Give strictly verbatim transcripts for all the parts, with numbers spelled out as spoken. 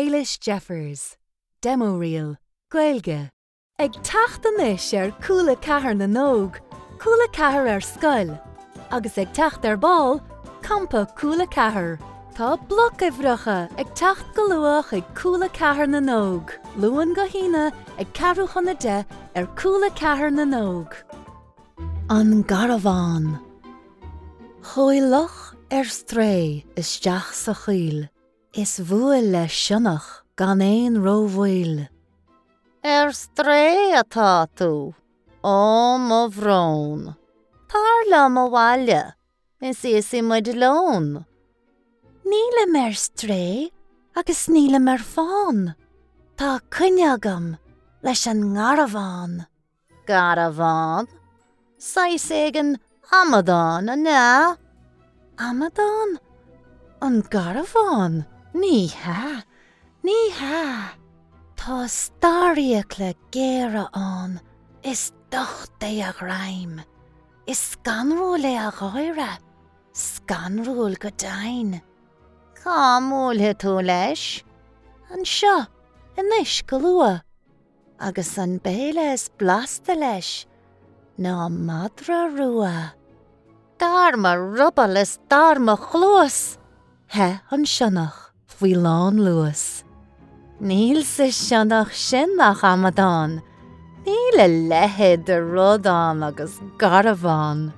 Eilish Jeffers, Demo Reel, Gaelge. Ag tachtan ish ar coola cahar na nóg, coola cahar ar scoil. Agus ag tacht ar ball, campa coola cahar. Tá bloc ifracha ag tacht galuach ag coola cahar na nóg. Luan go hína ag carúchan na de ar coola cahar na nóg. An Garavan. Choilach ar stray is deach sa chuil. Is bhuail le sionnach gan éon róhhuil. Er stray atá tú, ó mo bhrón. Parla mo bhaile, is is i muid lón. Níle mer stray, agus níle mer fán. Tá cynneagam leis an Garavan. Garavan? Sais éigen Amadán a ná? Amadán? An Garavan? Ní ha, ní ha. Tá staríoch le géire an, is doch é a raim. Is scanrúil é a ghaire, scanrúil go dain. Cá múlthe tú leis? An seo, inis go lua. Agus an béile is blasta leis, ná madra rua. Dharma rubbal is dharma chlúas. He an sionnach, fhui lán luas. Níl sa sionnach sin nach Amadán. Níl a lehead de rudán agus Garavan.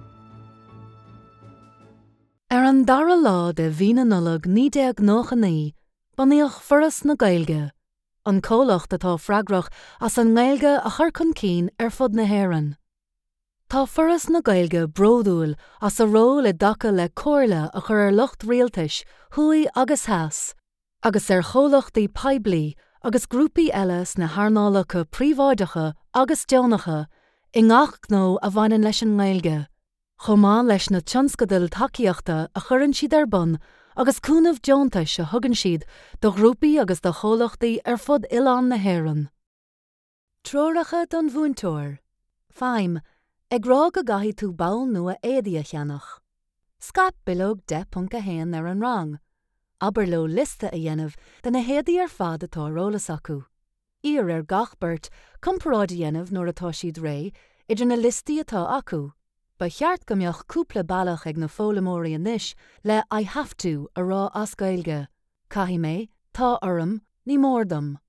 Ar an dara lá de bhína nullag ní deag nócha ní, baníoch furas na Gaelge. An cólacht atá fragrach as an Gaelge a chur chun cín ar fud na héireann. Tá furas na Gaelge bródúil as a ró le daca le cóirle a chur ar lucht rialtais, hui agus heas, agus ar chólachtaí peibli agus grúpi eile na harnálacha príomháideacha agus deonacha i ngach gnó a bhaineann leis an Gaelge. Chomá leis na tionscadal tacaíochta a churann siad ar bun agus cúnamh deontais a thugann siad do grúpi agus do chólachtaí ar fud Oileán na hÉireann. Tróracha don bhúntóir. Feim, ag rá go gaithí tú bail nua éadaí a cheannach. Scap bilóg de punca héan ar an rang. Aber lo liste a dhéanamh den na héadaí ar fad atá rólas acu. Ír ar gachbert comparáid dhéanamh nuair atá siad ré idir na listaí atá acu. Ba cheart go mbeadh cúpla bailach ag na fólamóirí anois le I have to a rá as Gaeilge. Caithí mé, tá orm, ní mórdam.